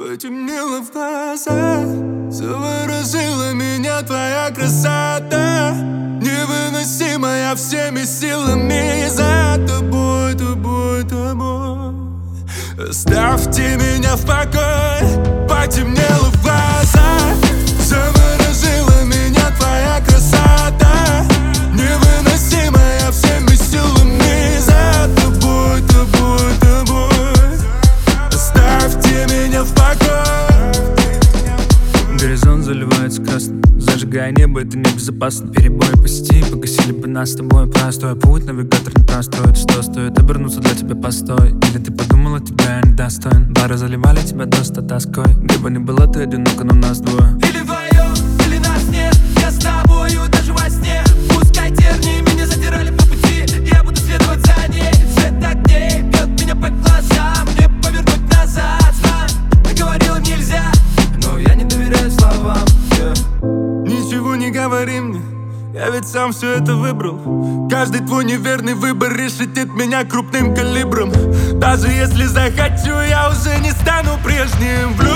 Потемнело в глазах, заворожила меня твоя красота, невыносимая всеми силами. За тобой, тобой, тобой оставьте меня в покое. Потемнело в глазах, заворожила меня твоя красота, невыносимая всеми силами. За тобой, тобой, тобой оставьте меня в покое. Горизонт заливается красным, зажигая небо, это небезопасно. Перебои по сети погасили бы нас с тобой. Простой путь, навигатор не простроит. Что стоит обернуться для тебя, постой? Или ты подумала, тебя я недостоин? Бары заливали тебя доста тоской. Где бы ни было, ты одинока, но нас двое. Или вдвоем, или нас нет. Я с тобою даже во сне. Пускай тернии меня задирали по пути, я буду следовать за ней. Свет огней бьет меня по глазам, мне повернуть назад. Знаю, ты говорила нельзя, но я не доверяю словам. Ничего не говори мне, я ведь сам все это выбрал. Каждый твой неверный выбор решетит меня крупным калибром. Даже если захочу, я уже не стану прежним.